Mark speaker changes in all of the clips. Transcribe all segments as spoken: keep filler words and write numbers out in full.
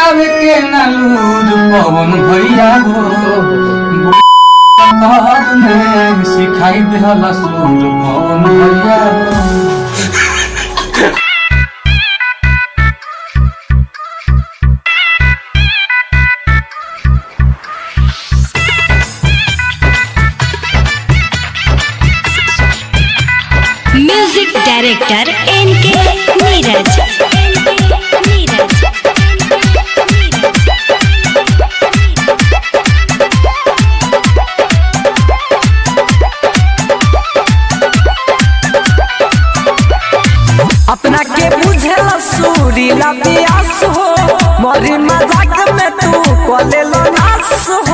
Speaker 1: लगावे के नालूर पवन भैया हो में सिखाई देहला सूर पवन भैया हो।
Speaker 2: म्यूजिक डायरेक्टर एन के नीरज।
Speaker 3: अपना के बुझेला सूरीला प्यास हो मरी मजाक में तू कोलेलो नास हो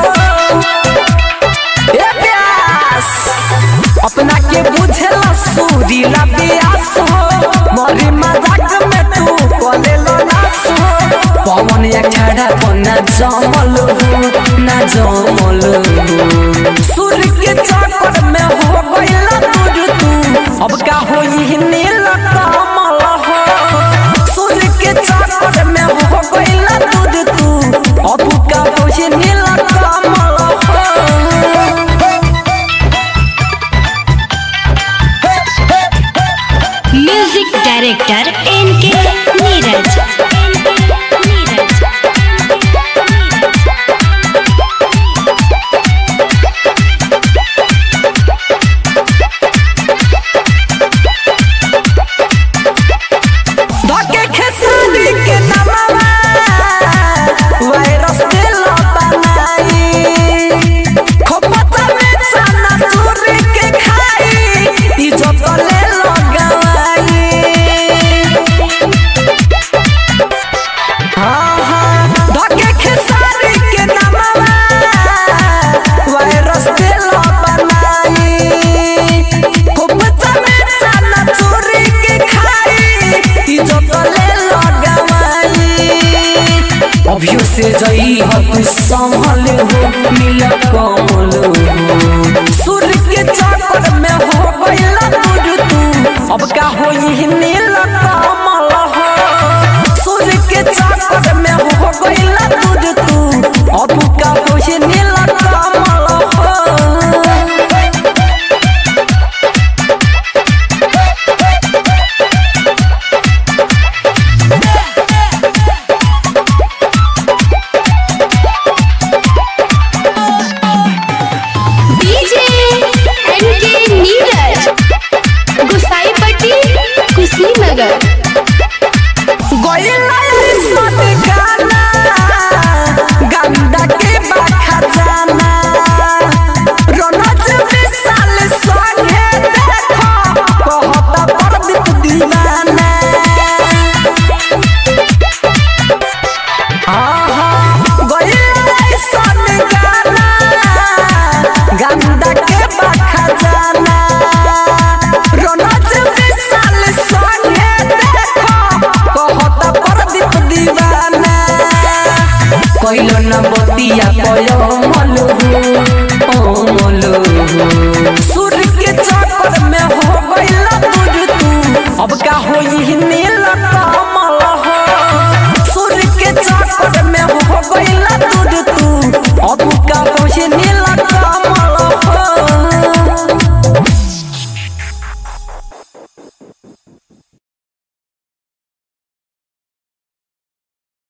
Speaker 3: ए प्यास। अपना के बुझेला सूरीला प्यास हो मरी मजाक में तू कोलेलो नास हो। पवन या खड़ा पन्ना जमल हो ना जमल हो सूर्य के चक्कर में हो गइला दूर तू अब का होई नीला कमल हो। सूर्य के चक्कर में हो गइला दूर तू अब का होई नीला कमल हो।
Speaker 2: म्यूजिक डायरेक्टर एन के नीरज।
Speaker 3: अभियो से जई हो तू संभल हो नीला कमल हो। सूर्य के चक्कर में हो गइला दूर तू अब का होई नीला कमल हो। सूर्य के चक्कर में हो गइला